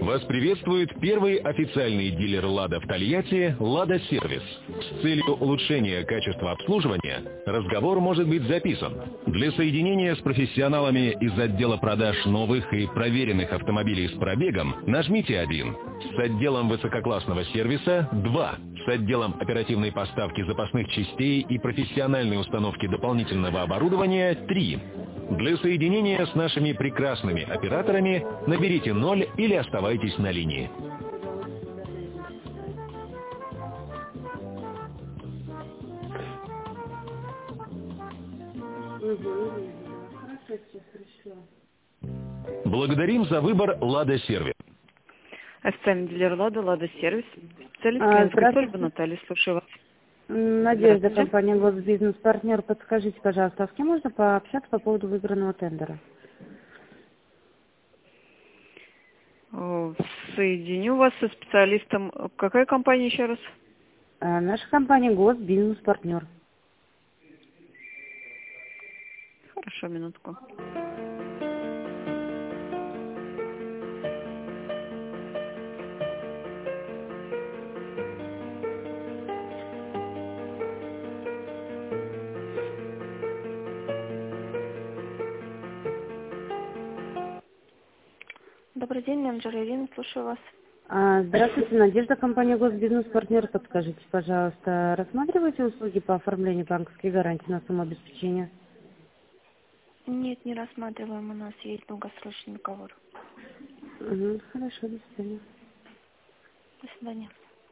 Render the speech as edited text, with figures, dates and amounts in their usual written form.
Вас приветствует первый официальный дилер «Лада» в Тольятти «Лада Сервис». С целью улучшения качества обслуживания разговор может быть записан. Для соединения с профессионалами из отдела продаж новых и проверенных автомобилей с пробегом нажмите 1. С отделом высококлассного сервиса 2. С отделом оперативной поставки запасных частей и профессиональной установки дополнительного оборудования 3. Для соединения с нашими прекрасными операторами наберите 0 или оставайтесь на линии. Благодарим за выбор «Лада Сервис». Официальный дилер «Лада», «Лада Сервис». Специалист клиентской службы Наталья, слушаю вас. Надежда, компания «Госбизнес-партнер». Подскажите, пожалуйста, а с кем можно пообщаться по поводу выигранного тендера? Соединю вас со специалистом. Какая компания еще раз? Наша компания «Госбизнес-партнер». Хорошо, минутку. Добрый день, менеджер Ирина, слушаю вас. Здравствуйте, Надежда, компания «Госбизнес-партнер». Подскажите, пожалуйста, рассматриваете услуги по оформлению банковской гарантии на сумму обеспечения? Нет, не рассматриваем, у нас есть долгосрочный договор. Хорошо, до свидания. До свидания.